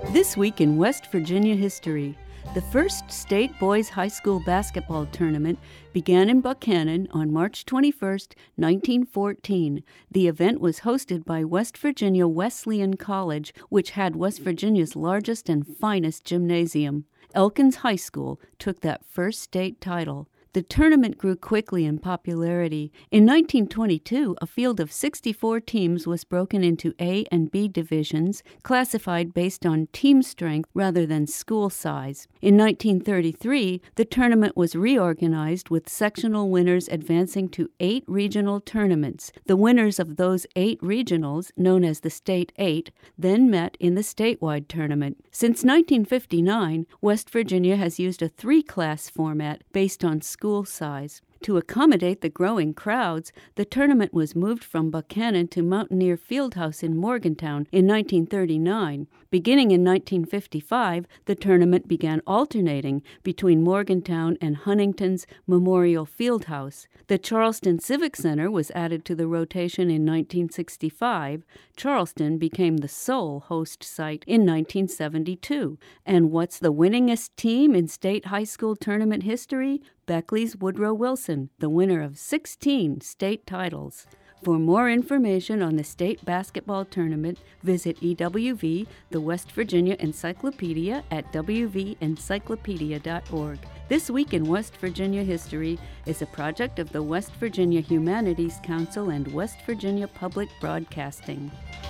This week in West Virginia history, the first state boys high school basketball tournament began in Buchanan on March 21, 1914. The event was hosted by West Virginia Wesleyan College, which had West Virginia's largest and finest gymnasium. Elkins High School took that first state title. The tournament grew quickly in popularity. In 1922, a field of 64 teams was broken into A and B divisions, classified based on team strength rather than school size. In 1933, the tournament was reorganized with sectional winners advancing to 8 regional tournaments. The winners of those 8 regionals, known as the State 8, then met in the statewide tournament. Since 1959, West Virginia has used a 3-class format based on school size. To accommodate the growing crowds, the tournament was moved from Buchanan to Mountaineer Fieldhouse in Morgantown in 1939. Beginning in 1955, the tournament began alternating between Morgantown and Huntington's Memorial Fieldhouse. The Charleston Civic Center was added to the rotation in 1965. Charleston became the sole host site in 1972. And what's the winningest team in state high school tournament history? Beckley's Woodrow Wilson, the winner of 16 state titles. For more information on the state basketball tournament, visit EWV, the West Virginia Encyclopedia, at wvencyclopedia.org. This Week in West Virginia History is a project of the West Virginia Humanities Council and West Virginia Public Broadcasting.